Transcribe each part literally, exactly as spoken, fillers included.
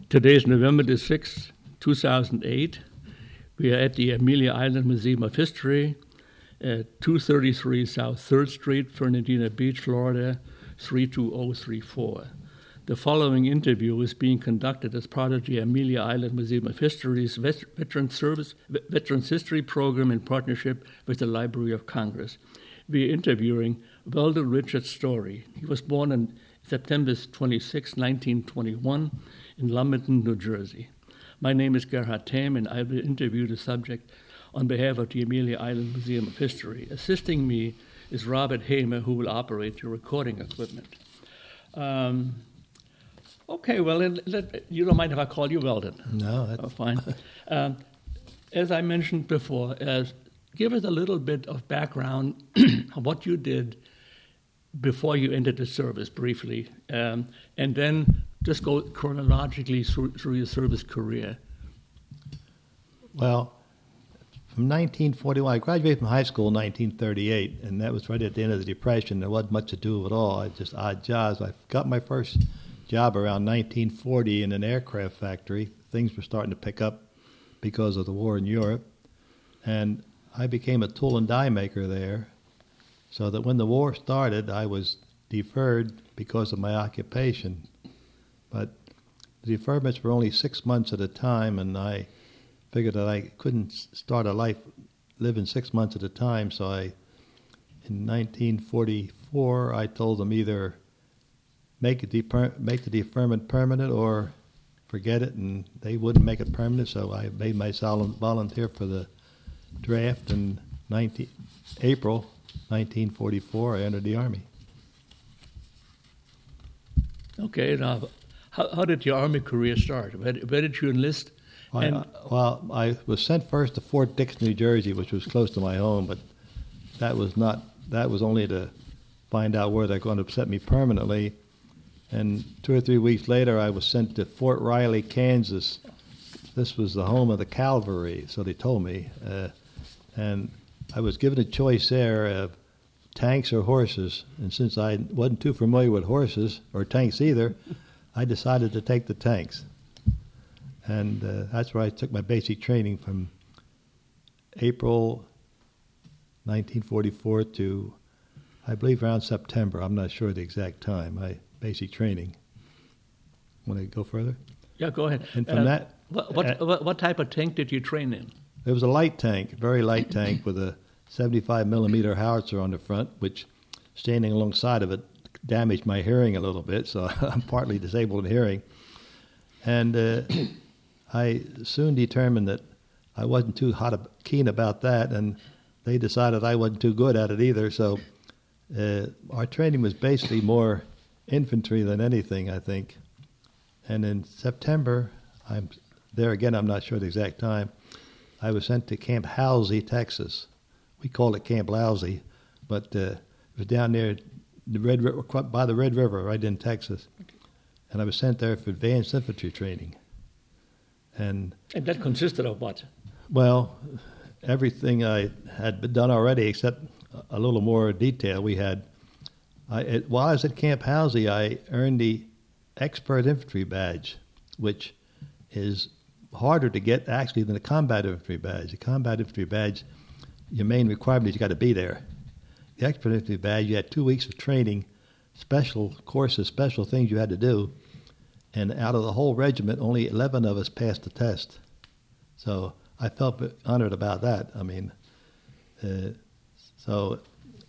Today is November the sixth, two thousand eight. We are at the Amelia Island Museum of History at two thirty-three South third Street, Fernandina Beach, Florida, three two zero three four. The following interview is being conducted as part of the Amelia Island Museum of History's Veteran Service, Veterans History Program in partnership with the Library of Congress. We are interviewing Weldon Richard Story. He was born on September twenty-sixth, nineteen twenty-one, in Lumberton, New Jersey. My name is Gerhard Tamm, and I will interview the subject on behalf of the Amelia Island Museum of History. Assisting me is Robert Hamer, who will operate the recording equipment. Um, okay, well, let, let, you don't mind if I call you Weldon? No, that's oh, fine. um, as I mentioned before, uh, give us a little bit of background on what you did before you entered the service, briefly, um, and then just go chronologically through, through your service career. Well, from nineteen forty-one, I graduated from high school in nineteen thirty-eight, and that was right at the end of the Depression. There wasn't much to do at all. I just odd jobs. I got my first job around nineteen forty in an aircraft factory. Things were starting to pick up because of the war in Europe, and I became a tool and die maker there, so that when the war started, I was deferred because of my occupation. But the deferments were only six months at a time, and I figured that I couldn't start a life living six months at a time, so I, in nineteen forty-four, I told them either make, it defer- make the deferment permanent or forget it, and they wouldn't make it permanent, so I made myself volunteer for the draft in nineteen, April nineteen forty-four. I entered the Army. Okay, now, how, how did your Army career start? Where, where did you enlist? Well, and, I, well, I was sent first to Fort Dix, New Jersey, which was close to my home, but that was not. That was only to find out where they're going to set me permanently. And two or three weeks later, I was sent to Fort Riley, Kansas. This was the home of the cavalry, so they told me. Uh, and I was given a choice there of tanks or horses. And since I wasn't too familiar with horses or tanks either, I decided to take the tanks. And uh, that's where I took my basic training from April nineteen forty-four to, I believe, around September. I'm not sure the exact time. My basic training. Want to go further? Yeah, go ahead. And from uh, that, what, what, uh, what what type of tank did you train in? it was a light tank, very light tank with a seventy-five millimeter howitzer on the front, which, standing alongside of it, damaged my hearing a little bit. So I'm partly disabled in hearing, and uh, I soon determined that I wasn't too hot, keen about that, and they decided I wasn't too good at it either. So uh, our training was basically more infantry than anything, I think. And in September, I'm there again, I'm not sure the exact time, I was sent to Camp Halsey, Texas. We called it Camp Lousy, but uh, it was down there the Red River, by the Red River, right in Texas. And I was sent there for advanced infantry training. And, and that consisted of what? Well, everything I had done already except a little more detail. We had, I, it, while I was at Camp Halsey, I earned the Expert Infantry Badge, which is harder to get actually than a Combat Infantry Badge. The Combat Infantry Badge, your main requirement is you got to be there. The Expert Infantry Badge, you had two weeks of training, special courses, special things you had to do. And out of the whole regiment, only eleven of us passed the test. So I felt honored about that. I mean, uh, so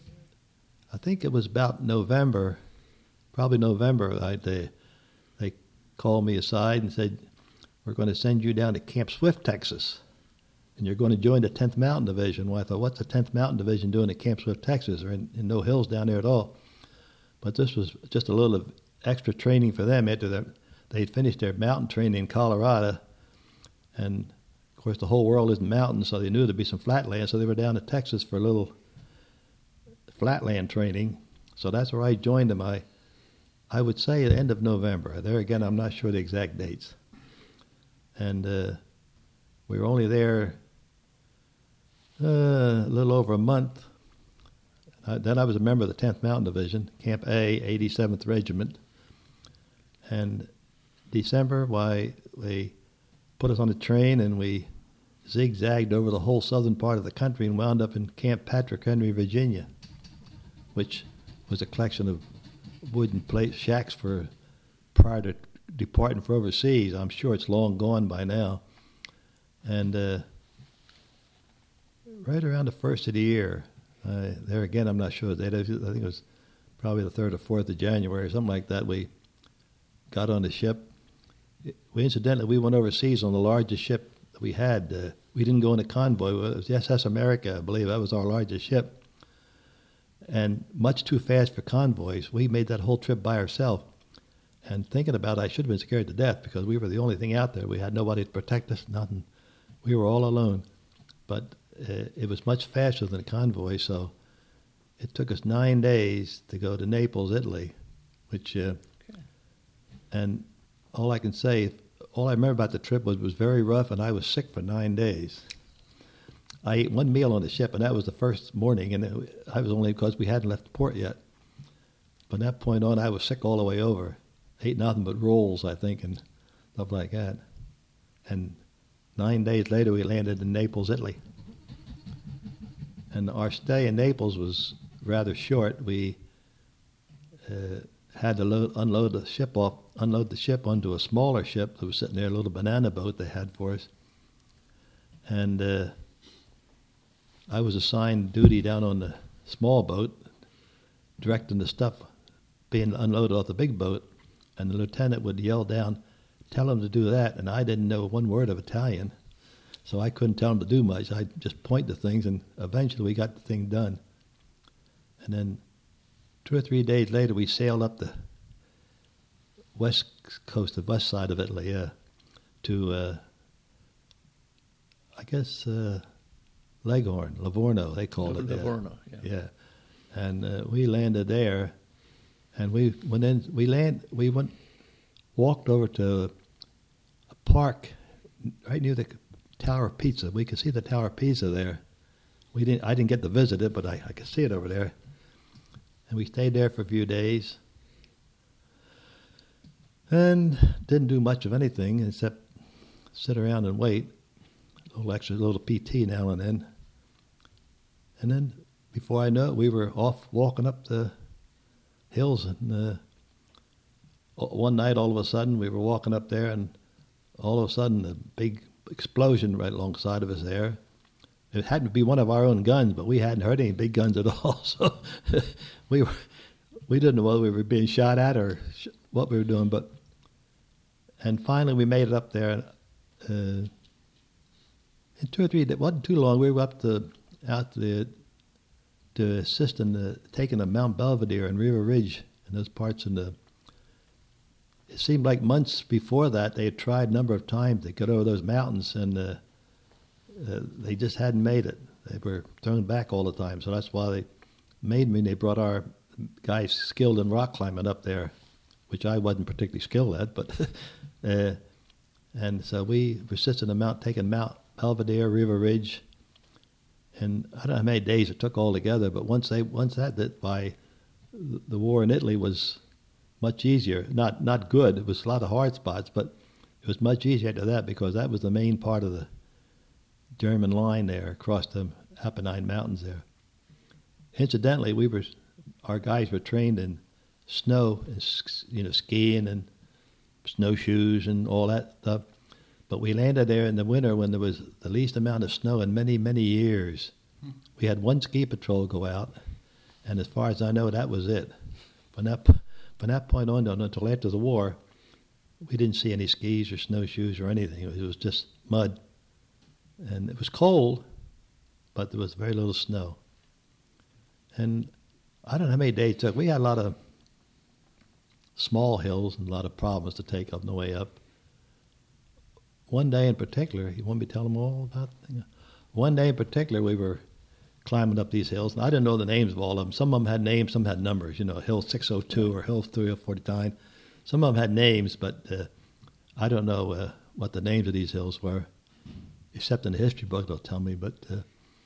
I think it was about November, probably November, I, they, they called me aside and said, we're going to send you down to Camp Swift, Texas, and you're going to join the tenth Mountain Division. Well, I thought, what's the tenth Mountain Division doing at Camp Swift, Texas? There are in, in no hills down there at all. But this was just a little extra training for them after their they'd finished their mountain training in Colorado, and of course the whole world isn't mountains, so they knew there'd be some flatland, so they were down to Texas for a little flatland training. So that's where I joined them. I, I would say at the end of November. There again, I'm not sure the exact dates. And uh, we were only there uh, a little over a month. Uh, then I was a member of the tenth Mountain Division, Camp A, eighty-seventh Regiment. And December, why they put us on a train and we zigzagged over the whole southern part of the country and wound up in Camp Patrick Henry, Virginia, which was a collection of wooden place shacks for prior to departing for overseas. I'm sure it's long gone by now. And uh, right around the first of the year, uh, there again, I'm not sure. I think it was probably the third or fourth of January, or something like that. We got on the ship. We incidentally we went overseas on the largest ship that we had. Uh, we didn't go in a convoy. It was the S S America, I believe. That was our largest ship. And much too fast for convoys. We made that whole trip by ourselves. And thinking about it, I should have been scared to death because we were the only thing out there. We had nobody to protect us, nothing. We were all alone. But uh, it was much faster than a convoy, so it took us nine days to go to Naples, Italy, which, uh, okay. And all I can say, all I remember about the trip was it was very rough, and I was sick for nine days. I ate one meal on the ship, and that was the first morning, and it, I was only because we hadn't left the port yet. From that point on, I was sick all the way over. Ate nothing but rolls, I think, and stuff like that. And nine days later, we landed in Naples, Italy. And our stay in Naples was rather short. We uh, had to load, unload the ship off, unload the ship onto a smaller ship that was sitting there, a little banana boat they had for us. And uh, I was assigned duty down on the small boat, directing the stuff being unloaded off the big boat. And the lieutenant would yell down, "Tell him to do that." And I didn't know one word of Italian, so I couldn't tell him to do much. I just point to things, and eventually we got the thing done. And then two or three days later, we sailed up the west coast, the west side of Italy, uh, to, uh, I guess, uh, Leghorn, Livorno, they called it. Livorno, yeah. Yeah. And uh, we landed there. And we went in. We land. We went, walked over to a park right near the Tower of Pisa. We could see the Tower of Pisa there. We didn't. I didn't get to visit it, but I, I could see it over there. And we stayed there for a few days, and didn't do much of anything except sit around and wait. A little extra, a little P T now and then. And then, before I know it, we were off walking up the hills, and uh, one night all of a sudden we were walking up there, and all of a sudden a big explosion right alongside of us there. It happened to be one of our own guns, but we hadn't heard any big guns at all, so we were we didn't know whether we were being shot at or sh- what we were doing. But and finally we made it up there, and uh, in two or three days, it wasn't too long. We were up to out to the to assist in the taking of Mount Belvedere and River Ridge and those parts in the. It seemed like months before that they had tried a number of times to get over those mountains, and uh, uh, they just hadn't made it. They were thrown back all the time, so that's why they made me. And they brought our guys skilled in rock climbing up there, which I wasn't particularly skilled at, but uh, and so we persisted in the mount, taking Mount Belvedere, River Ridge. And I don't know how many days it took altogether, but once they once that that by the war in Italy was much easier. Not not good. It was a lot of hard spots, but it was much easier after that because that was the main part of the German line there across the Apennine Mountains there. Incidentally, we were our guys were trained in snow, and, you know, skiing and snowshoes and all that stuff. But we landed there in the winter when there was the least amount of snow in many, many years. Hmm. We had one ski patrol go out, and as far as I know, that was it. From that, from that point on, until after the war, we didn't see any skis or snowshoes or anything. It was just mud. And it was cold, but there was very little snow. And I don't know how many days it took. We had a lot of small hills and a lot of problems to take up on the way up. One day in particular, you want me to tell them all about it? One day in particular, we were climbing up these hills, and I didn't know the names of all of them. Some of them had names, some had numbers, you know, Hill six oh two or Hill three forty-nine. Some of them had names, but uh, I don't know uh, what the names of these hills were, except in the history book they'll tell me. But uh,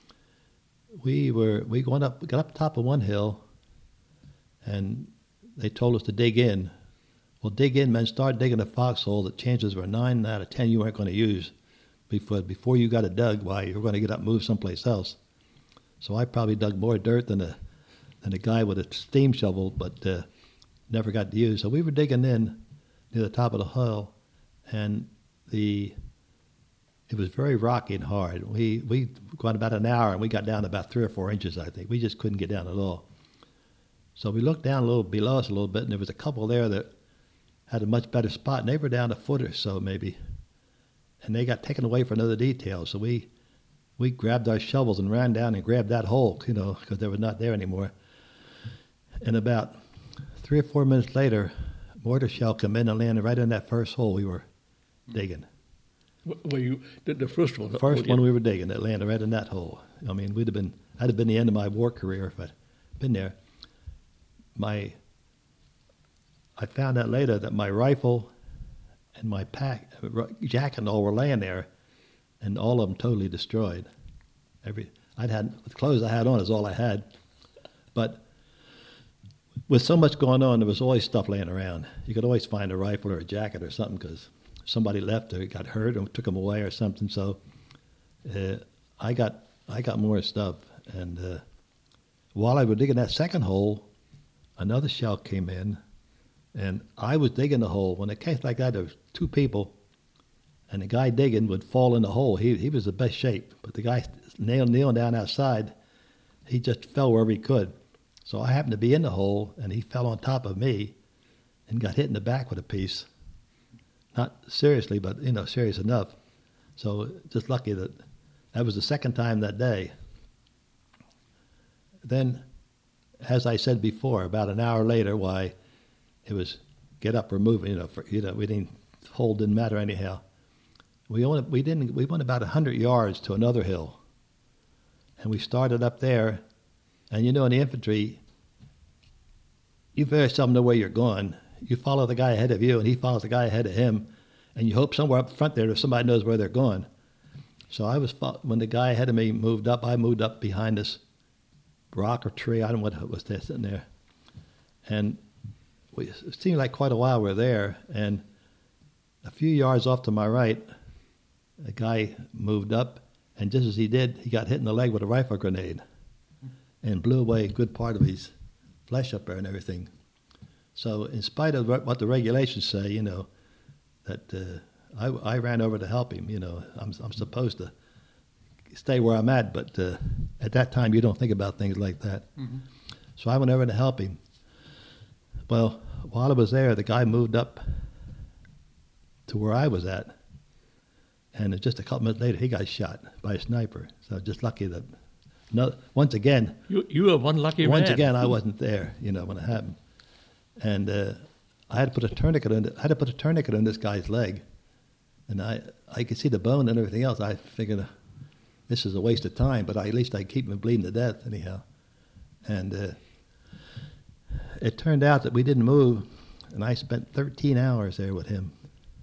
we were we went up, got up top of one hill, and they told us to dig in Well, dig in, man. Start digging a foxhole. The chances were nine out of ten you weren't going to use. Before, before you got it dug, why, you were going to get up and move someplace else. So I probably dug more dirt than a, than a guy with a steam shovel, but uh, never got to use. So we were digging in near the top of the hill, and the it was very rocky and hard. We we went about an hour, and we got down about three or four inches, I think. We just couldn't get down at all. So we looked down a little below us a little bit, and there was a couple there that had a much better spot, and they were down a foot or so maybe. And they got taken away for another detail. So we we grabbed our shovels and ran down and grabbed that hole, you know, because they were not there anymore. And about three or four minutes later, a mortar shell come in and landed right in that first hole we were digging. Well, you did the first one. The first one we were digging, it landed right in that hole. I mean, we'd have been, that'd have been the end of my war career if I'd been there. My, I found out later that my rifle and my pack, jacket and all were laying there, and all of them totally destroyed. Every I'd had the clothes I had on is all I had, but with so much going on, there was always stuff laying around. You could always find a rifle or a jacket or something because somebody left or got hurt or took them away or something. So uh, I got I got more stuff, and uh, while I was digging that second hole, another shell came in. And I was digging the hole. When it came like that, there was two people, and the guy digging would fall in the hole. He he was the best shape, but the guy nail, kneeling down outside, he just fell wherever he could. So I happened to be in the hole, and he fell on top of me and got hit in the back with a piece. Not seriously, but, you know, serious enough. So just lucky that that was the second time that day. Then, as I said before, about an hour later, why, it was get up or move. You know, for, you know, we didn't hole didn't matter anyhow. We only we didn't we went about a hundred yards to another hill, and we started up there. And you know, in the infantry, you very seldom know where you're going. You follow the guy ahead of you, and he follows the guy ahead of him, and you hope somewhere up front there that somebody knows where they're going. So I was when the guy ahead of me moved up, I moved up behind this rock or tree. I don't know what was there sitting there, and we, it seemed like quite a while we were there, and a few yards off to my right, a guy moved up, and just as he did, he got hit in the leg with a rifle grenade and blew away a good part of his flesh up there and everything. So in spite of what the regulations say, you know, that uh, I, I ran over to help him, you know. I'm, I'm supposed to stay where I'm at, but uh, at that time you don't think about things like that. Mm-hmm. So I went over to help him. Well, while I was there, the guy moved up to where I was at, and just a couple minutes later, he got shot by a sniper. So just lucky that, no, once again, you you were one lucky once man. again, I wasn't there, you know, when it happened, and uh, I had to put a tourniquet in. I had to put a tourniquet in this guy's leg, and I I could see the bone and everything else. I figured uh, this is a waste of time, but I, at least I keep him bleeding to death anyhow, and. Uh, It turned out that we didn't move, and I spent thirteen hours there with him.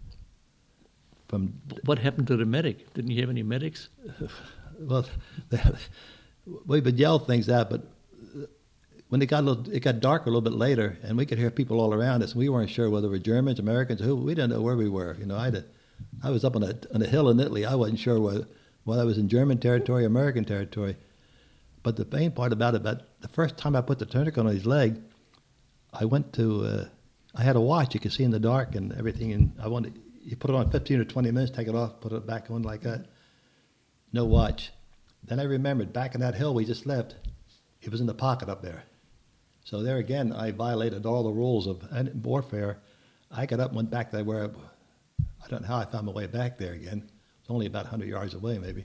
From what happened to the medic? Didn't you have any medics? Well, we would yell things out, but when it got a little, it got dark a little bit later, and we could hear people all around us. And we weren't sure whether we were Germans, Americans, who. We didn't know where we were. You know, I had a, I was up on a on a hill in Italy. I wasn't sure whether whether I was in German territory, or American territory. But the main part about it, about the first time I put the tourniquet on his leg, I went to, uh, I had a watch you could see in the dark and everything, and I wanted, you put it on fifteen or twenty minutes, take it off, put it back on like that. No watch. Then I remembered, back in that hill we just left, it was in the pocket up there. So there again, I violated all the rules of warfare. I got up and went back there where, I, I don't know how I found my way back there again. It's only about one hundred yards away maybe.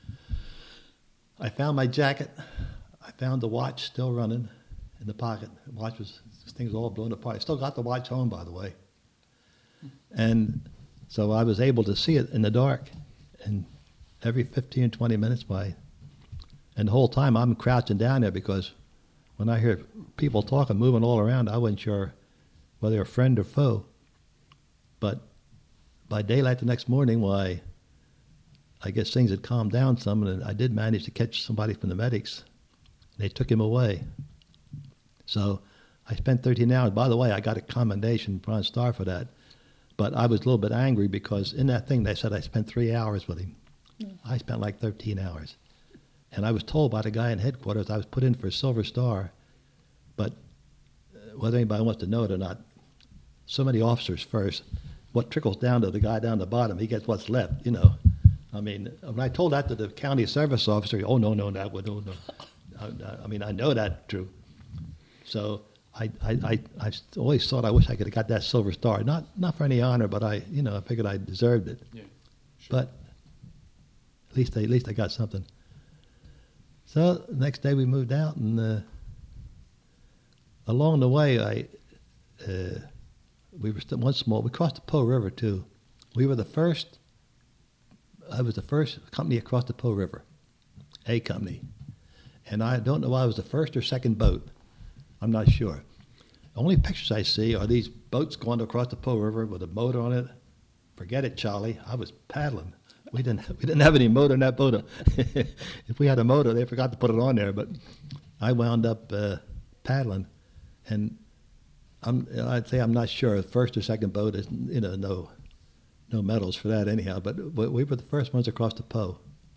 I found my jacket. I found the watch still running in the pocket. The watch was, this thing was all blown apart. I still got the watch home, by the way. And so I was able to see it in the dark. And every fifteen, twenty minutes by, and the whole time I'm crouching down there because when I hear people talking, moving all around, I wasn't sure whether they're a friend or foe. But by daylight the next morning, why, I guess things had calmed down some, and I did manage to catch somebody from the medics. They took him away. So I spent thirteen hours. By the way, I got a commendation Bronze Star for that. But I was a little bit angry because in that thing they said I spent three hours with him. Mm. I spent like thirteen hours. And I was told by the guy in headquarters I was put in for a Silver Star. But whether anybody wants to know it or not, so many officers first, what trickles down to the guy down the bottom, he gets what's left, you know. I mean, when I told that to the county service officer, oh, no, no, that would, oh, no. I, I mean, I know that's true. So I, I, I, I always thought I wish I could have got that Silver Star. Not not for any honor, but I, you know, I figured I deserved it. Yeah, sure. But at least, I, at least I got something. So the next day we moved out, and uh, along the way, I uh, we were still one small. We crossed the Po River too. We were the first. I was the first company across the Po River, a company, and I don't know why I was the first or second boat. I'm not sure. The only pictures I see are these boats going across the Po River with a motor on it. Forget it, Charlie. I was paddling. We didn't we didn't have any motor in that boat. If we had a motor, they forgot to put it on there. But I wound up uh, paddling, and I'm I'd say I'm not sure. First or second boat is you know no no medals for that anyhow. But, but we were the first ones across the Po.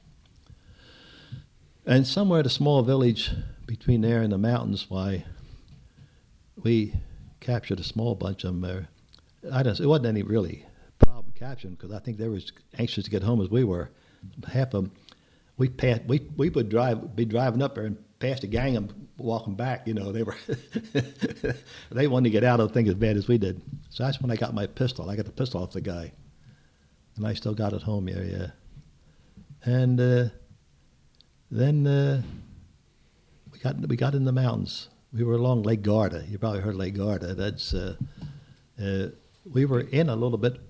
And somewhere at a small village between there and the mountains, why we captured a small bunch of them there. I don't. It wasn't any really problem capturing because I think they were as anxious to get home as we were. Half of them, we passed. We we would drive, be driving up there and pass the gang and walking back. You know, they were they wanted to get out of the thing as bad as we did. So that's when I got my pistol. I got the pistol off the guy, and I still got it home here. Yeah, and uh, then uh, we got we got in the mountains. We were along Lake Garda. You probably heard of Lake Garda. That's uh, uh, we were in a little bit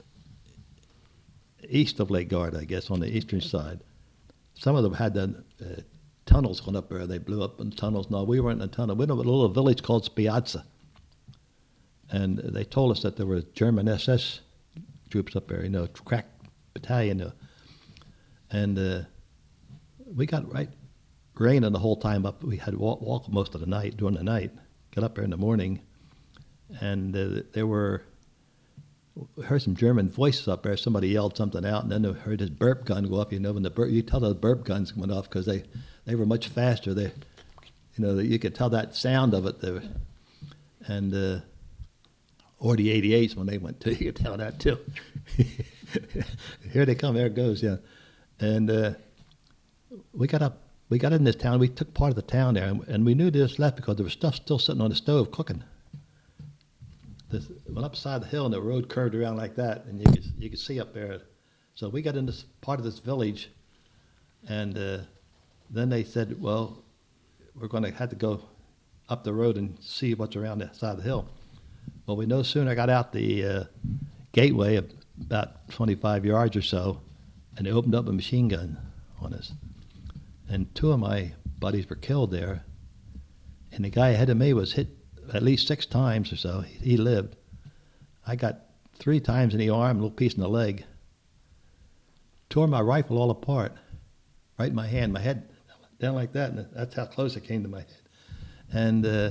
east of Lake Garda, I guess, on the eastern side. Some of them had the uh, tunnels going up there. They blew up in tunnels. No, we weren't in a tunnel. We were in a little village called Spiazza. And they told us that there were German S S troops up there, you know, crack battalion. Uh, and uh, we got right raining the whole time up. We had to walk, walk most of the night, during the night. Got up there in the morning. And uh, there were, we heard some German voices up there. Somebody yelled something out, and then they heard this burp gun go off. You know, when the burp, you tell those burp guns went off because they, they were much faster. They, you know, you could tell that sound of it. They were, and uh, or the eighty-eights when they went too. You could tell that too. Here they come. There it goes. Yeah, and uh, we got up. We got in this town. We took part of the town there, and, and we knew they just left because there was stuff still sitting on the stove cooking. This, went up side of the hill, and the road curved around like that, and you could you could see up there. So we got in this part of this village, and uh, then they said, "Well, we're going to have to go up the road and see what's around that side of the hill." Well, we no sooner got out the uh, gateway, about twenty-five yards or so, and they opened up a machine gun on us. And two of my buddies were killed there, and the guy ahead of me was hit at least six times or so. He, he lived. I got three times in the arm, a little piece in the leg. Tore my rifle all apart, right in my hand, my head down like that, and that's how close it came to my head. And uh,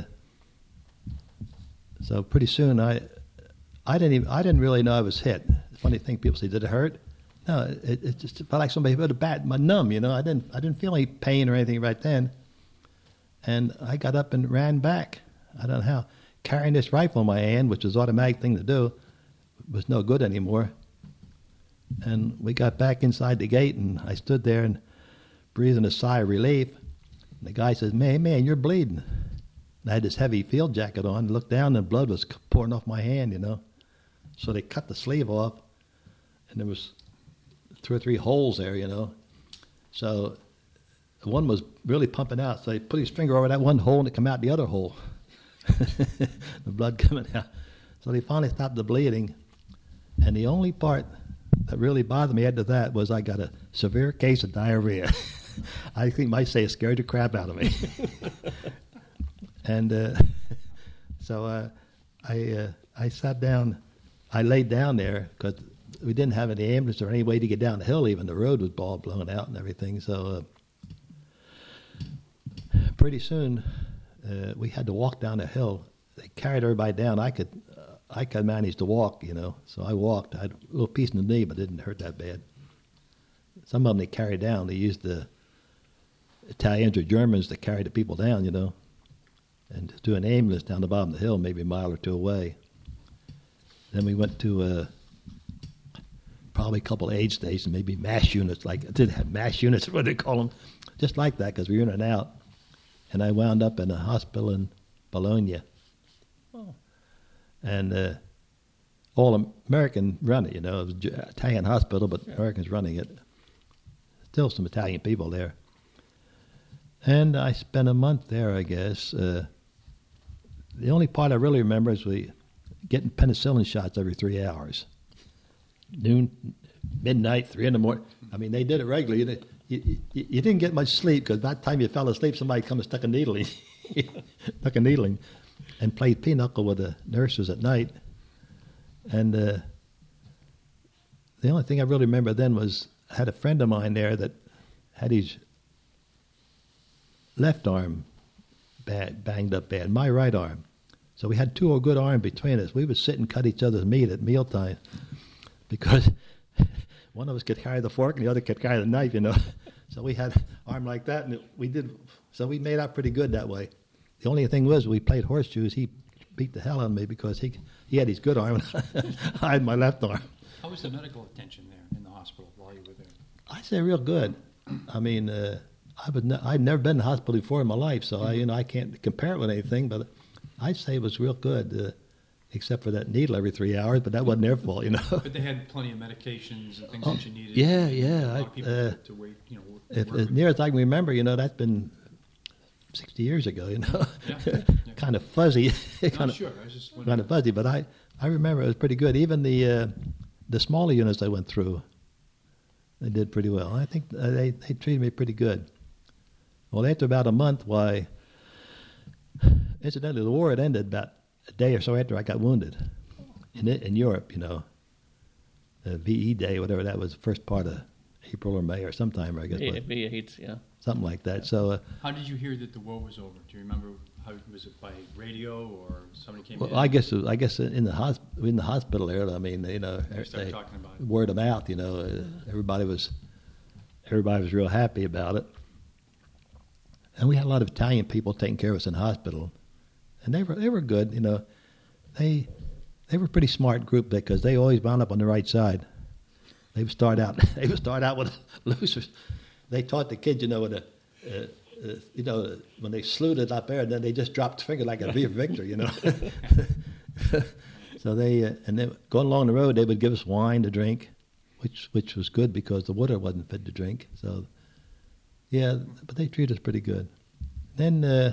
so pretty soon, I, I didn't even, I didn't really know I was hit. The funny thing, people say, "Did it hurt?" No, it, it just felt like somebody put a bat, my numb, you know. I didn't, I didn't feel any pain or anything right then. And I got up and ran back. I don't know how. Carrying this rifle in my hand, which was an automatic thing to do, was no good anymore. And we got back inside the gate, and I stood there and breathing a sigh of relief. And the guy says, "Man, man, you're bleeding." And I had this heavy field jacket on. Looked down, and blood was pouring off my hand, you know. So they cut the sleeve off, and there was two or three holes there, you know. So one was really pumping out. So he put his finger over that one hole, and it came out the other hole. The blood coming out. So they finally stopped the bleeding. And the only part that really bothered me after that was I got a severe case of diarrhea. I think might say it scared the crap out of me. And uh, so uh, I uh, I sat down. I laid down there because we didn't have any ambulance or any way to get down the hill even. The road was all blown out and everything. So uh, pretty soon uh, we had to walk down a hill. They carried everybody down. I could, uh, I could manage to walk, you know. So I walked. I had a little piece in the knee, but it didn't hurt that bad. Some of them they carried down. They used the Italians or Germans to carry the people down, you know, and to an ambulance down the bottom of the hill, maybe a mile or two away. Then we went to uh, probably a couple of aid stations, maybe MASH units, like it didn't have MASH units, what they call them, just like that, because we were in and out. And I wound up in a hospital in Bologna. Oh. And uh, all American run it, you know. It was an Italian hospital, but yeah. Americans running it. Still some Italian people there. And I spent a month there, I guess. Uh, the only part I really remember is we getting penicillin shots every three hours. Noon, midnight, three in the morning. I mean, they did it regularly. You, you, you didn't get much sleep because by the time you fell asleep, somebody come and stuck a needle in, stuck a needle in, and played pinochle with the nurses at night. And uh, the only thing I really remember then was I had a friend of mine there that had his left arm bad, banged up bad, my right arm. So we had two good arms between us. We would sit and cut each other's meat at mealtime because one of us could carry the fork and the other could carry the knife, you know. So we had an arm like that, and it, we did. So we made out pretty good that way. The only thing was we played horseshoes. He beat the hell out of me because he he had his good arm and I had my left arm. How was the medical attention there in the hospital while you were there? I'd say real good. I mean, uh, I would ne- I'd never been in the hospital before in my life, so I you know I can't compare it with anything, but I'd say it was real good, uh, except for that needle every three hours, but that wasn't their fault, you know. But they had plenty of medications and things oh, that you needed. Yeah, yeah. A lot I, of people uh, to, to wait, you know. If, as near as I can remember, you know, that's been sixty years ago, you know. Yeah, yeah. Kind of fuzzy. Not kind sure. I was just kind of fuzzy, but I, I remember it was pretty good. Even the uh, the smaller units I went through, they did pretty well. I think uh, they, they treated me pretty good. Well, after about a month, why, incidentally, the war had ended about a day or so after I got wounded in in Europe, you know. The V E Day, whatever that was, the first part of April or May or sometime, I guess. Yeah, V eight, yeah. Something like that. So, uh, how did you hear that the war was over? Do you remember? How was it, by radio or somebody came well, in? I guess it was, I guess in the hosp- in the hospital there. I mean, you know, They started they, talking about it. word of mouth. You know, uh, everybody was everybody was real happy about it. And we had a lot of Italian people taking care of us in the hospital, and they were they were good. You know, they they were a pretty smart group because they always wound up on the right side. They would start out they would start out with losers. They taught the kids, you know, with a, uh, uh, you know, when they saluted up there, and then they just dropped the finger like a V for Victor, you know. So they uh, and then going along the road, they would give us wine to drink, which which was good because the water wasn't fit to drink. So. Yeah, but they treated us pretty good. Then uh,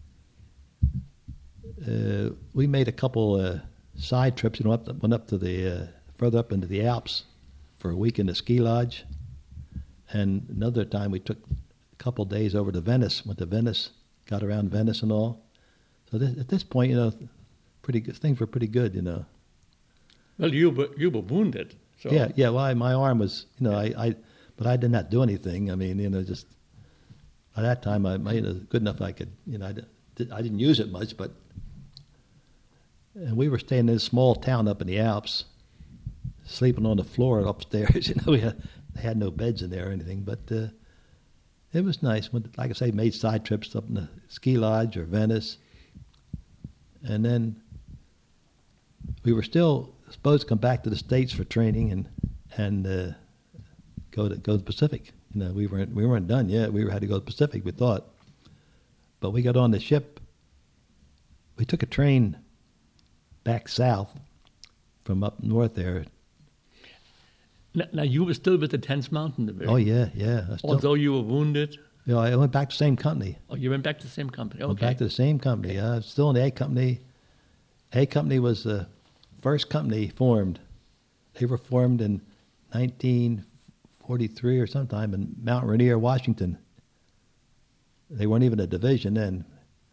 uh, we made a couple uh, side trips. You know, up to, went up to the uh, further up into the Alps for a week in the ski lodge, and another time we took a couple days over to Venice. Went to Venice, got around Venice and all. So this, at this point, you know, pretty good, things were pretty good. You know. Well, you were you were wounded. So. Yeah, yeah. Well, I, my arm was, you know, I, I, but I did not do anything. I mean, you know, just. By that time, I made it good enough I could, you know, I, did, I didn't use it much, but and we were staying in this small town up in the Alps, sleeping on the floor upstairs. You know, we had, they had no beds in there or anything, but uh, it was nice. When, like I say, made side trips up in the ski lodge or Venice, and then we were still supposed to come back to the States for training and and uh, go to go to the Pacific. You know, we weren't we weren't done yet. We had to go to the Pacific, we thought. But we got on the ship. We took a train back south from up north there. Now, now you were still with the tenth Mountain Division. Oh, yeah, yeah. I still, Although you were wounded? You know, I went back to the same company. Oh, you went back to the same company. Okay. Went back to the same company. I was still in the A Company. A Company was the first company formed. They were formed in nineteen forty-three or sometime in Mount Rainier, Washington. They weren't even a division then.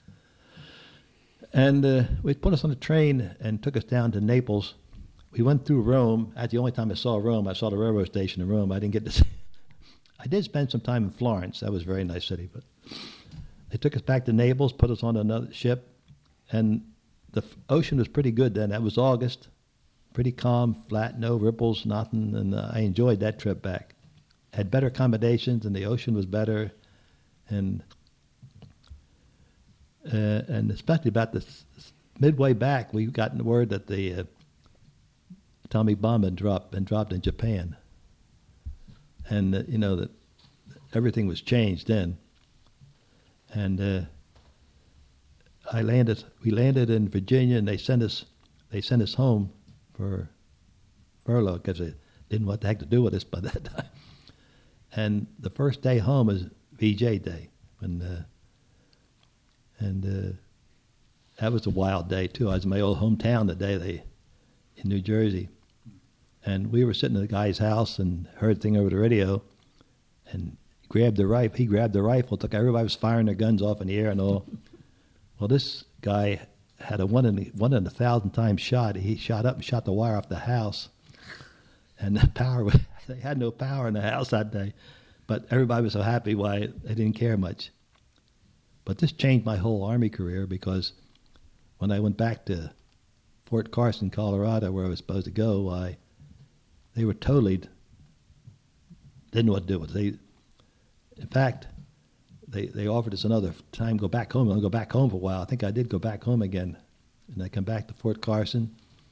And uh, they put us on a train and took us down to Naples. We went through Rome. That's the only time I saw Rome. I saw the railroad station in Rome. I didn't get to see. I did spend some time in Florence. That was a very nice city. But they took us back to Naples, put us on another ship, and the f- ocean was pretty good then. That was August, pretty calm, flat, no ripples, nothing, and uh, I enjoyed that trip back. Had better accommodations, and the ocean was better, and uh, and especially about the s- midway back, we got the word that the uh, atomic bomb had dropped and dropped in Japan, and uh, you know that everything was changed then. And uh, I landed. We landed in Virginia, and they sent us. They sent us home for furlough because they didn't know what the heck to do with us by that time. And the first day home is V J Day, and uh, and uh, that was a wild day too. I was in my old hometown the day they in New Jersey, and we were sitting at the guy's house and heard a thing over the radio, and grabbed the rifle. He grabbed the rifle. Took everybody was firing their guns off in the air and all. Well, this guy had a one in a, one in a thousand times shot. He shot up and shot the wire off the house, and the power was, they had no power in the house that day. But everybody was so happy why they didn't care much. But this changed my whole Army career because when I went back to Fort Carson, Colorado, where I was supposed to go, why they were totally didn't know what to do with it. They In fact, they they offered us another time to go back home. I'll go back home for a while. I think I did go back home again, and I come back to Fort Carson,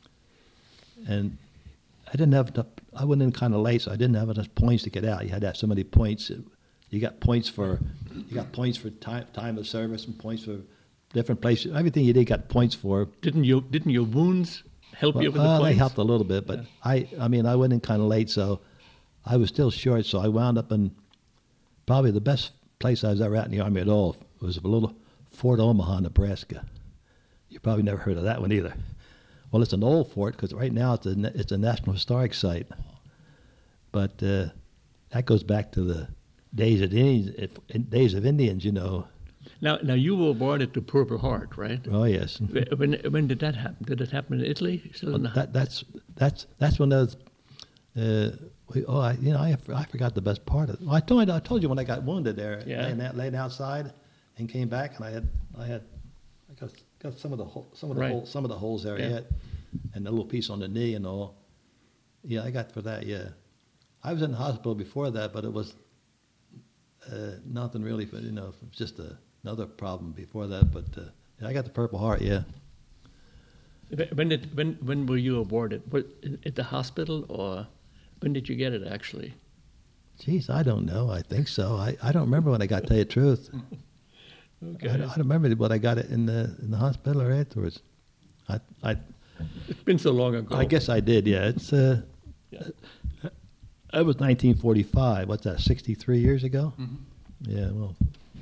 and I didn't have enough. I went in kind of late, so I didn't have enough points to get out. You had to have so many points. You got points for you got points for time time of service and points for different places. Everything you did got points for. Didn't you? Didn't your wounds help well, you with the uh, points? They helped a little bit, but yeah. I I mean I went in kind of late, so I was still short. So I wound up in probably the best place I was ever at in the Army at all was a little Fort Omaha, Nebraska. You probably never heard of that one either. Well, it's an old fort because right now it's a, it's a National Historic Site. But uh, that goes back to the days of Indians, days of Indians, you know. Now, now you were born at the Purple Heart, right? Oh yes. When when did that happen? Did it happen in Italy? Still well, in the that, that's that's that's when those. Uh, we, oh, I, you know, I, I forgot the best part of it. Well, I told I told you when I got wounded there, yeah. laying, out, laying outside, and came back, and I had I had I got got some of the hole, some of the right. hole, some of the holes there yeah. yet, and a little piece on the knee and all. Yeah, I got for that. Yeah, I was in the hospital before that, but it was uh, nothing really. For, you know, it was just a, another problem before that. But uh, yeah, I got the Purple Heart. Yeah. When did when when were you awarded? What, at the hospital or? When did you get it, actually? Geez, I don't know. I think so. I, I don't remember when I got, to tell you the truth. Okay. I don't, I don't remember when I got it in the in the hospital or afterwards. I I. It's been so long ago. I guess I did. Yeah, it's uh. Yeah. It was nineteen forty-five. What's that? sixty-three years ago. Mm-hmm. Yeah. Well.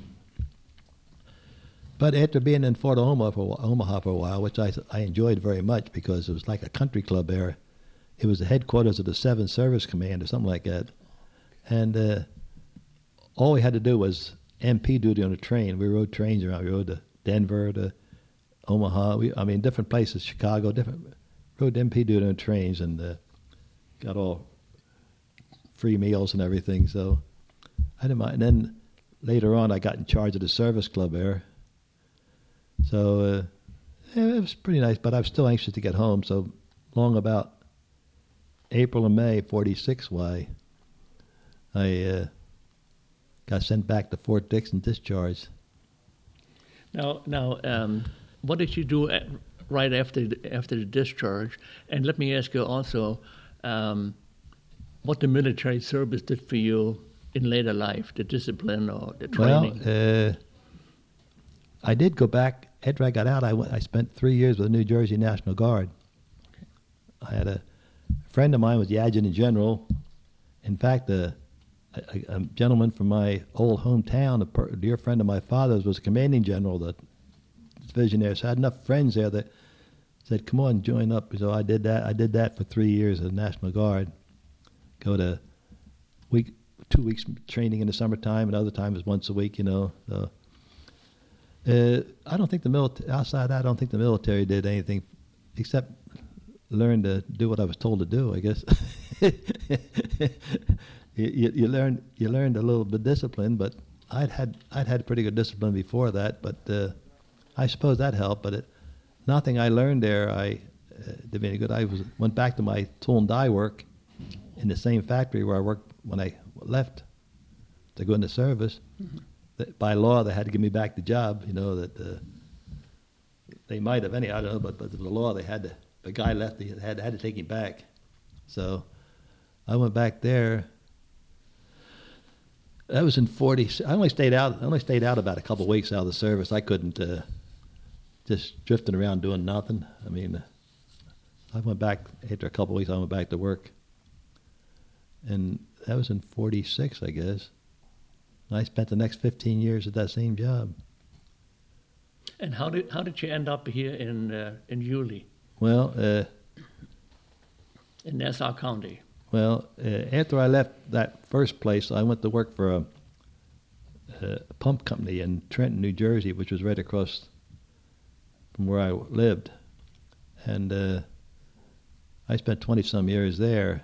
But after being in Fort Omaha for Omaha for a while, which I I enjoyed very much because it was like a country club there. It was the headquarters of the seventh Service Command or something like that. And uh, all we had to do was M P duty on a train. We rode trains around. We rode to Denver, to Omaha. We, I mean, different places, Chicago, different. Rode M P duty on trains and uh, got all free meals and everything. So I didn't mind. And then later on, I got in charge of the service club there. So uh, yeah, it was pretty nice, but I was still anxious to get home. So long about April and May forty-six, why I uh, got sent back to Fort Dix and discharged. Now, now, um, what did you do at, right after the, after the discharge? And let me ask you also, um, what the military service did for you in later life, the discipline or the training? Well, uh, I did go back after I got out. I went, I spent three years with the New Jersey National Guard. Okay. I had a A friend of mine was the adjutant general. In fact, a, a, a gentleman from my old hometown, a, per, a dear friend of my father's, was a commanding general of the division there. So I had enough friends there that said, "Come on, join up." So I did that. I did that for three years as National Guard. Go to week, two weeks training in the summertime, and other times once a week. You know. So, uh, I don't think the military. Outside, I don't think the military did anything except learn to do what I was told to do, I guess. you, you, you learn you learned a little bit of discipline, but I'd had I'd had pretty good discipline before that, but uh, I suppose that helped. But it, nothing I learned there I uh, did me any good. I was went back to my tool and die work in the same factory where I worked when I left to go into service. Mm-hmm. That by law, they had to give me back the job. You know that uh, they might have any I don't know, but but the law they had to. The guy left. They had had to take him back. So I went back there. That was in forty. I only stayed out. I only stayed out about a couple of weeks out of the service. I couldn't uh, just drifting around doing nothing. I mean, uh, I went back after a couple of weeks. I went back to work, and that was in forty-six, I guess. And I spent the next fifteen years at that same job. And how did how did you end up here in uh, in Yulee? Well, uh, in Nassau County. Well, uh, after I left that first place, I went to work for a, a pump company in Trenton, New Jersey, which was right across from where I lived. And uh, I spent twenty-some years there.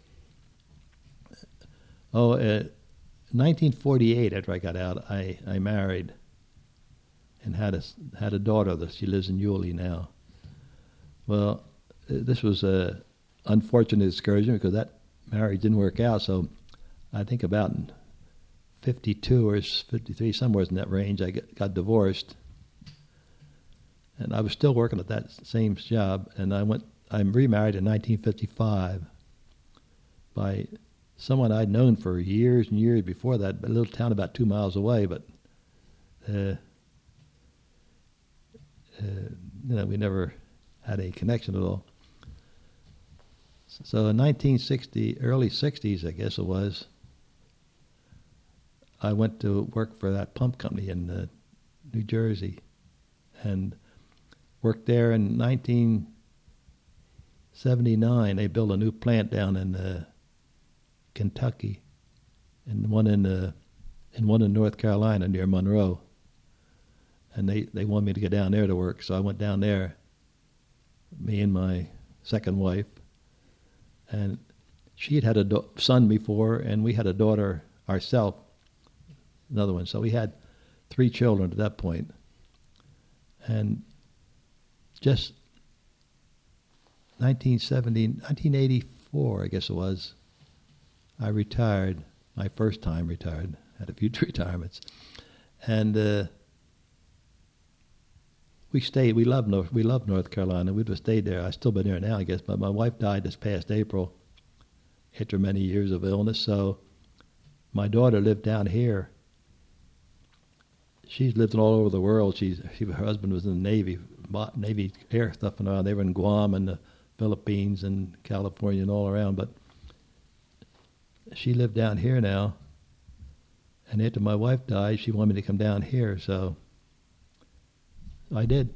Oh, uh, nineteen forty-eight, after I got out, I, I married and had a, had a daughter. That she lives in Yulee now. Well, this was a unfortunate excursion because that marriage didn't work out. So I think about in fifty-two or fifty-three, somewhere in that range, I got, got divorced. And I was still working at that same job. And I went, I remarried in nineteen fifty-five by someone I'd known for years and years before that, a little town about two miles away. But, uh, uh, you know, we never had a connection at all. So in nineteen sixty, early sixties, I guess it was, I went to work for that pump company in uh, New Jersey and worked there in nineteen seventy-nine. They built a new plant down in uh, Kentucky and one in uh, and one in North Carolina near Monroe. And they, they wanted me to get down there to work, so I went down there, me and my second wife. And she had had a do- son before, and we had a daughter ourselves, another one. So we had three children at that point. And just nineteen seventy, nineteen eighty-four, I guess it was, I retired, my first time retired, had a few retirements. And uh, we stayed, we loved North, we loved North Carolina. We'd have stayed there. I've still been there now, I guess. But my wife died this past April after many years of illness. So my daughter lived down here. She's lived all over the world. She's, she, her husband was in the Navy, Navy air stuff and all. They were in Guam and the Philippines and California and all around. But she lived down here now. And after my wife died, she wanted me to come down here. So I did.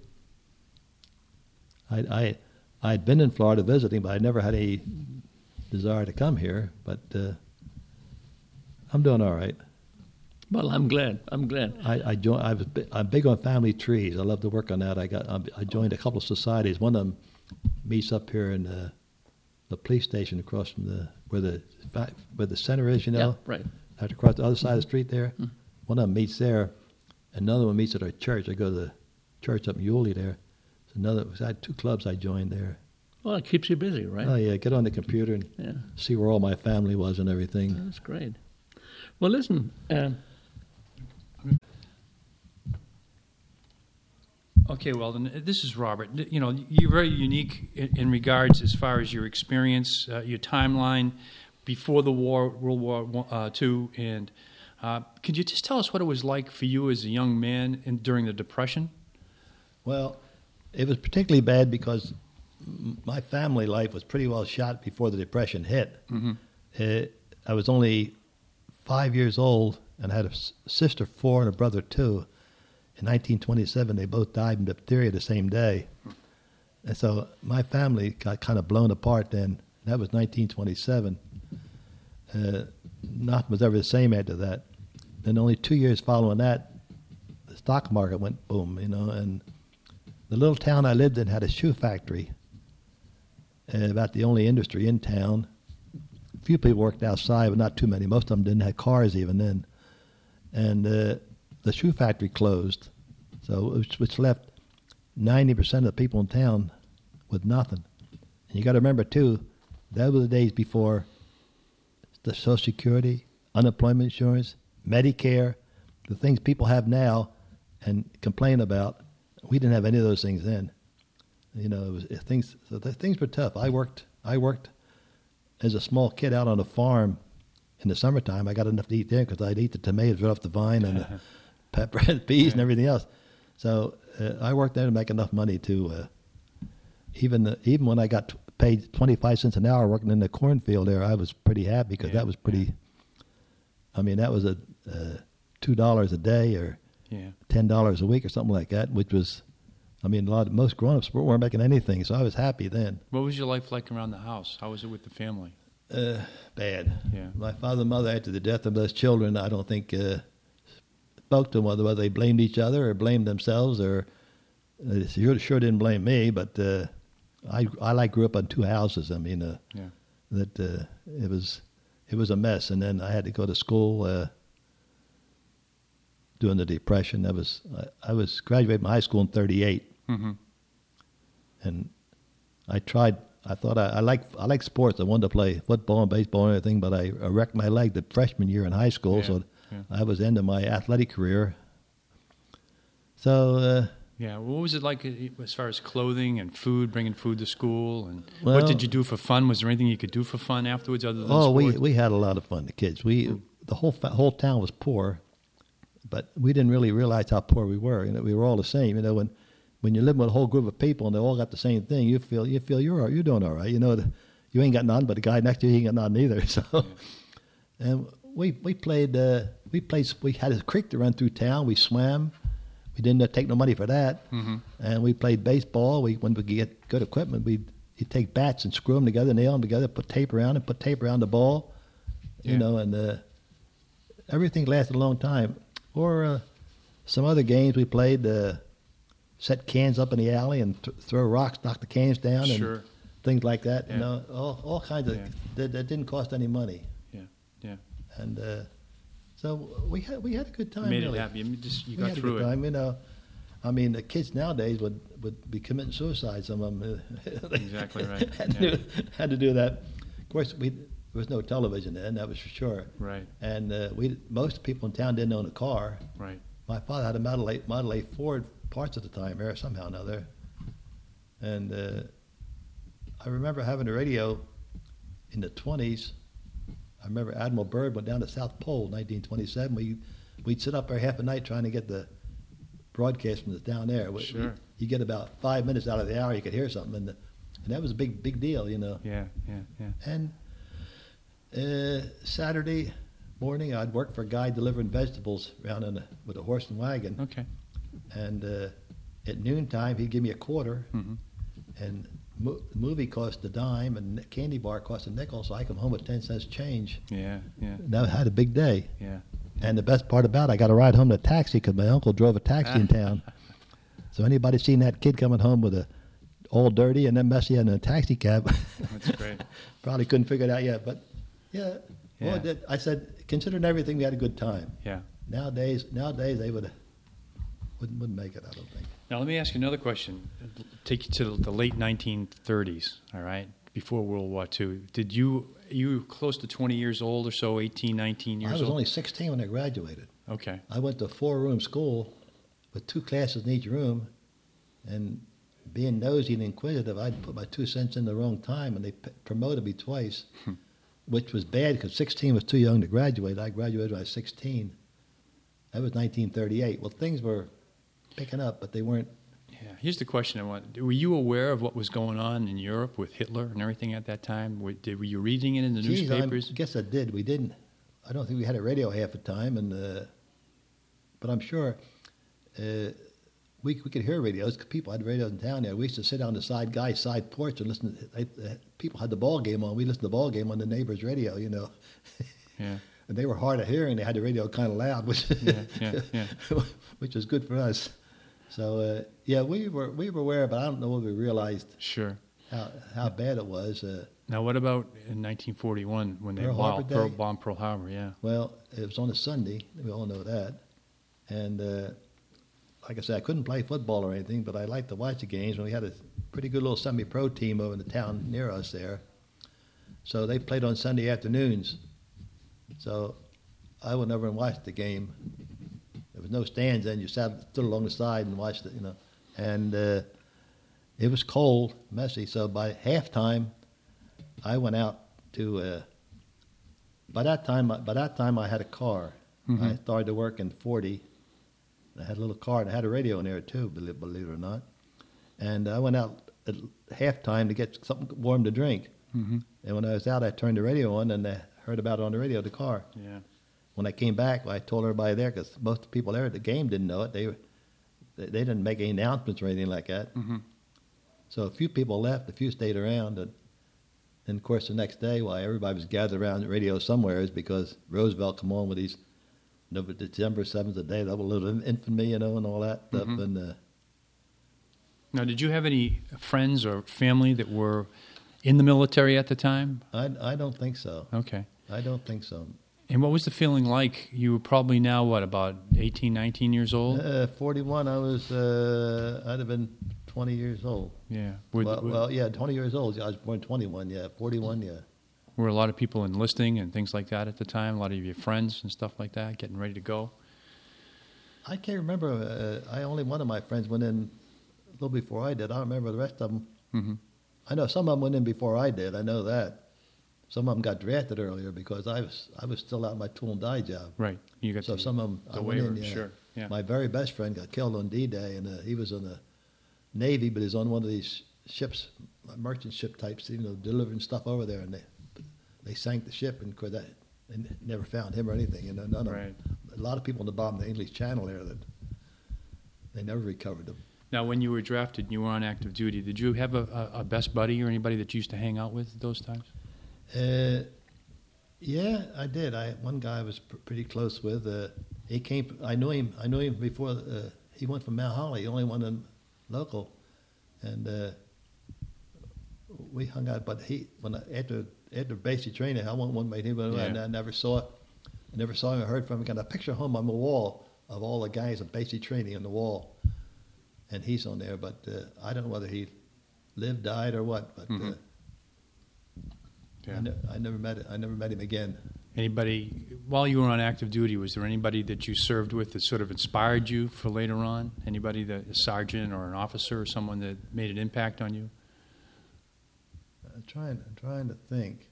I I I'd been in Florida visiting, but I never had any desire to come here. But uh, I'm doing all right. Well, I'm glad. I'm glad. I I, joined, I was I'm big on family trees. I love to work on that. I got I joined a couple of societies. One of them meets up here in the the police station across from the where the where the center is. You know, yeah, right. I have to cross the other side of the street there. Mm-hmm. One of them meets there. Another one meets at our church. I go to the church up in Yulee there. So another, I had two clubs I joined there. Well, it keeps you busy, right? Oh yeah, get on the computer and yeah. see where all my family was and everything. That's great. Well, listen. Um, Okay, well, then this is Robert. You know, you're very unique in, in regards as far as your experience, uh, your timeline before the war, World War uh, Two, and uh, could you just tell us what it was like for you as a young man in, during the Depression? Well, it was particularly bad because my family life was pretty well shot before the Depression hit. Mm-hmm. Uh, I was only five years old and had a sister four and a brother two. In nineteen twenty-seven, they both died in diphtheria the same day. And so my family got kind of blown apart then. That was nineteen twenty-seven. Uh, nothing was ever the same after that. Then only two years following that, the stock market went boom, you know, and the little town I lived in had a shoe factory, uh, about the only industry in town. A few people worked outside, but not too many. Most of them didn't have cars even then. and uh, the shoe factory closed, so which, which left ninety percent of the people in town with nothing. And you got to remember too, that were the days before the Social Security, unemployment insurance, Medicare, the things people have now and complain about. We didn't have any of those things then. You know, it was it, things. So the, things were tough. I worked. I worked as a small kid out on a farm in the summertime. I got enough to eat there because I'd eat the tomatoes right off the vine and the pepper and peas and everything else. So uh, I worked there to make enough money to uh, even the, even when I got paid twenty-five cents an hour working in the cornfield there, I was pretty happy because yeah. that was pretty. Yeah. I mean, that was a uh, two dollars a day or yeah. ten dollars a week or something like that, which was. I mean, a lot of, most grown-ups weren't making anything, so I was happy then. What was your life like around the house? How was it with the family? Uh, bad. Yeah. My father and mother, after the death of those children, I don't think uh, spoke to them whether, whether they blamed each other or blamed themselves, or they sure, sure didn't blame me. But uh, I, I like grew up on two houses. I mean, uh, Yeah. that uh, it was it was a mess, and then I had to go to school. Uh, during the Depression, that was I, I was graduated from high school in thirty-eight. Mm-hmm. And I tried. I thought I, I like I like sports. I wanted to play football and baseball and everything, but I, I wrecked my leg the freshman year in high school, Yeah, so yeah. I was into my athletic career. So uh, Yeah. What was it like uh, as far as clothing and food, bringing food to school, and Well- what did you do for fun? Was there anything you could do for fun afterwards other than oh, we sports? we had a lot of fun. The kids, we the whole fa- whole town was poor, but we didn't really realize how poor we were. You know, we were all the same. You know, when when you're living with a whole group of people and they all got the same thing, you feel you feel you're all- you're doing all right. You know, the, you ain't got none, but the guy next to you he ain't got none either. So, and we we played uh, we played we had a creek to run through town. We swam. We didn't take no money for that, Mhm. and we played baseball. We when we get good equipment, we you take bats and screw them together, nail them together, put tape around it, put tape around the ball, you Yeah. know, and uh, everything lasted a long time. Or uh, some other games we played. Uh, set cans up in the alley and th- throw rocks, knock the cans down, and Sure. things like that. Yeah. You know, all all kinds of Yeah. that, that didn't cost any money, Yeah. Yeah. and uh, so we had we had a good time. Made really. it happy. I mean, just you We got had a through good it. time. You know, I mean, the kids nowadays would, would be committing suicide. Some of them Exactly right. had, to Yeah. do, had to do that. Of course, we there was no television then. That was for sure. Right. And uh, we most people in town didn't own a car. Right. My father had a Model A, Model A Ford parts at the time, there somehow or another. And uh, I remember having a radio in the twenties. I remember Admiral Byrd went down to South Pole in nineteen twenty-seven. We, we'd sit up there half a night trying to get the broadcast from the down there. We- Sure. we- you get about five minutes out of the hour, you could hear something. And, the, and that was a big, big deal, you know. Yeah. Yeah. Yeah. And uh, Saturday morning, I'd work for a guy delivering vegetables around in a, with a horse and wagon. Okay. And uh, at noontime, he'd give me a quarter, Mhm. and mo- the movie cost a dime, and the candy bar cost a nickel, so I come home with ten cents change. Yeah. Yeah. And I had a big day. Yeah. And the best part about it, I got a ride home in a taxi because my uncle drove a taxi in town. So anybody seen that kid coming home with a all dirty and then messy in a taxi cab? That's great. Probably couldn't figure it out yet, but yeah. Well, Yeah. that, I said, considering everything, we had a good time. Yeah. Nowadays, nowadays they would wouldn't wouldn't make it. I don't think. Now let me ask you another question. Take you to the late nineteen thirties. All right, before World War Two. Did you you were close to twenty years old or so, eighteen, nineteen years I was old? only sixteen when I graduated. Okay. I went to a four-room school with two classes in each room, and being nosy and inquisitive, I'd put my two cents in the wrong time, and they p- promoted me twice, which was bad because sixteen was too young to graduate. I graduated when I was sixteen. That was nineteen thirty-eight. Well, things were picking up, but they weren't. Yeah. Here's the question I want. Were you aware of what was going on in Europe with Hitler and everything at that time? Were, did, were you reading it in the Geez, I'm- newspapers? I guess I did. We didn't. I don't think we had a radio half the time, and uh, but I'm sure uh, we we could hear radios. 'Cause people had radios in town there. We used to sit on the side guy's side porch and listen. To, they, uh, people had the ball game on. We listened to the ball game on the neighbor's radio. You know. Yeah. And they were hard of hearing. They had the radio kind of loud, which Yeah, yeah, yeah. which was good for us. So uh, yeah, we were we were aware, but I don't know what we realized Sure. how how bad it was. Uh, Now, what about in nineteen forty-one when they Pearl bombed Harbor Pearl, Day? bombed Pearl Harbor? Yeah. Well, it was on a Sunday. We all know that. And uh, like I said, I couldn't play football or anything, but I liked to watch the games. And we had a pretty good little semi-pro team over in the town near us there. So they played on Sunday afternoons. So I went over and watched the game. There was no stands then. You sat stood along the side and watched it, you know. And uh, it was cold, messy. So by halftime, I went out to. Uh, by that time, by that time, I had a car. Mm-hmm. I started to work in forty. I had a little car and I had a radio in there too, believe, believe it or not. And I went out at halftime to get something warm to drink. Mm-hmm. And when I was out, I turned the radio on and I heard about it on the radio, the car. Yeah. When I came back, I told everybody there, because most of the people there at the game didn't know it. They were, they they didn't make any announcements or anything like that. Mm-hmm. So a few people left, a few stayed around. And, and of course, the next day, why everybody was gathered around the radio somewhere is because Roosevelt come on with these November, December seventh, the day, that little infamy, you know, and all that stuff. Mm-hmm. And uh, Now, did you have any friends or family that were in the military at the time? I, I don't think so. Okay. I don't think so. And what was the feeling like? You were probably now, what, about eighteen, nineteen years old? Uh, forty-one, I was, uh, I'd have been twenty years old. Yeah. Were, Well, were, well, yeah, twenty years old. I was born twenty-one, yeah. forty-one, yeah. were a lot of people enlisting and things like that at the time? A lot of your friends and stuff like that getting ready to go? I can't remember. Uh, I only one of my friends went in a little before I did. I don't remember the rest of them. Mm-hmm. I know some of them went in before I did. I know that. Some of them got drafted earlier because I was I was still out in my tool and die job. Right. You got So the, some of them the I went waiver, in. Yeah. sure. Yeah. My very best friend got killed on D-Day, and uh, he was on the Navy, but he's on one of these ships, merchant ship types, you know, delivering stuff over there, and they they sank the ship, and of course that they never found him or anything. You know, none of Right. a lot of people in the bottom of the English Channel there that they never recovered them. Now, when you were drafted and you were on active duty, did you have a, a, a best buddy or anybody that you used to hang out with at those times? Uh, yeah, I did. I one guy I was pr- pretty close with. Uh, he came. I knew him. I knew him before. Uh, he went from Mount Holly. The only one in local, and uh, we hung out. But he when I, after after basic training, I went one made him. Yeah. And I never saw it. I never saw him or heard from him. Got a picture home on the wall of all the guys at basic training on the wall, and he's on there. But uh, I don't know whether he lived, died, or what. But. Mhm. Uh, Yeah. I, ne- I never met I never met him again. Anybody, while you were on active duty, was there anybody that you served with that sort of inspired you for later on? Anybody, that a sergeant or an officer or someone that made an impact on you? I'm trying I'm trying to think.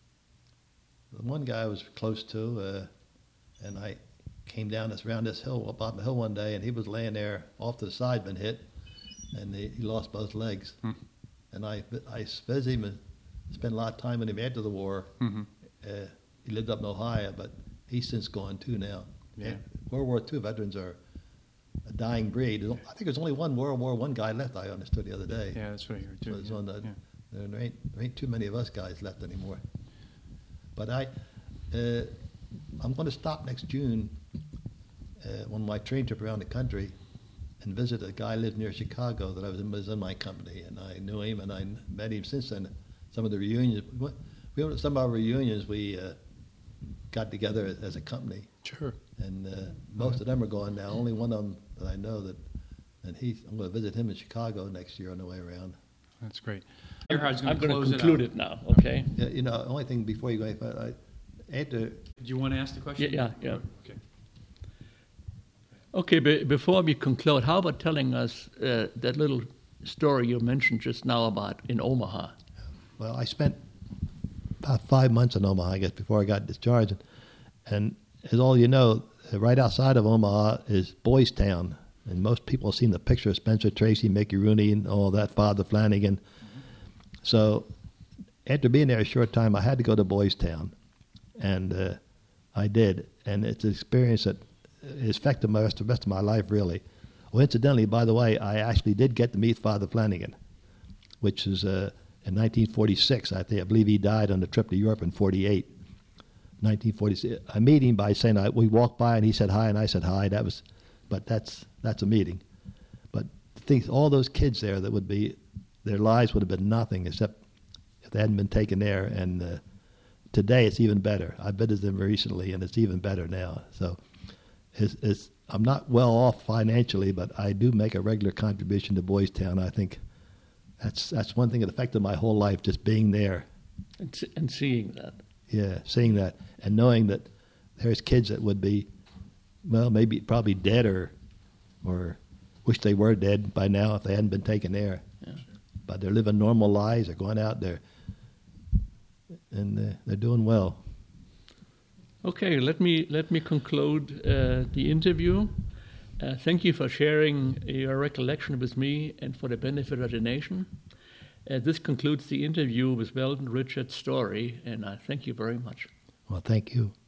The one guy I was close to, uh, and I came down this around this hill, up on the hill one day, and he was laying there off to the side, been hit, and he, he lost both legs. Hmm. And I I visited him and spent a lot of time with him after the war. Mm-hmm. Uh, he lived up in Ohio, but he's since gone too now. Yeah. And World War Two veterans are a dying breed. There's- I think there's only one World War One guy left. I understood the other day. Yeah, that's what I heard too. Was yeah. on the, Yeah. there, ain't, there ain't too many of us guys left anymore. But I, uh, I'm going to stop next June uh, on my train trip around the country and visit a guy who lived near Chicago that I was in, was in my company, and I knew him, and I met him since then. Some of the reunions, we went, we went to some of our reunions, we uh, got together as, as a company, Sure. and uh, most of them are gone now. Only one of them that I know that, and he, I'm going to visit him in Chicago next year on the way around. That's great. Gerhard's I'm going to going to close conclude it it now, okay? Yeah, you know, only thing before you go any further, I, after out. Do you want to ask the question? Yeah, yeah, yeah. Okay. Okay, be, before we conclude, how about telling us uh, that little story you mentioned just now about in Omaha? Well, I spent about five months in Omaha, I guess, before I got discharged. And as all you know, right outside of Omaha is Boys Town. And most people have seen the picture of Spencer Tracy, Mickey Rooney, and all that, Father Flanagan. Mm-hmm. So after being there a short time, I had to go to Boys Town. And uh, I did. And it's an experience that has affected my rest, the rest of my life, really. Well, incidentally, by the way, I actually did get to meet Father Flanagan, which is... Uh, in nineteen forty-six, I think I believe he died on the trip to Europe in forty-eight. nineteen forty-six. I met him by saying I, we walked by and he said hi and I said hi. That was, but that's that's a meeting. But things, all those kids there that would be, their lives would have been nothing except if they hadn't been taken there. And uh, today it's even better. I visited them recently, and it's even better now. So it's, it's I'm not well off financially, but I do make a regular contribution to Boys Town. I think that's that's one thing that affected my whole life, just being there. And, se- and seeing that. Yeah, seeing that and knowing that there's kids that would be, well, maybe probably dead or or wish they were dead by now if they hadn't been taken there. Yeah. But they're living normal lives. They're going out there, and uh, they're doing well. Okay, let me let me conclude uh, the interview. Uh, thank you for sharing your recollection with me and for the benefit of the nation. Uh, this concludes the interview with Weldon Richard Story, and I thank you very much. Well, thank you.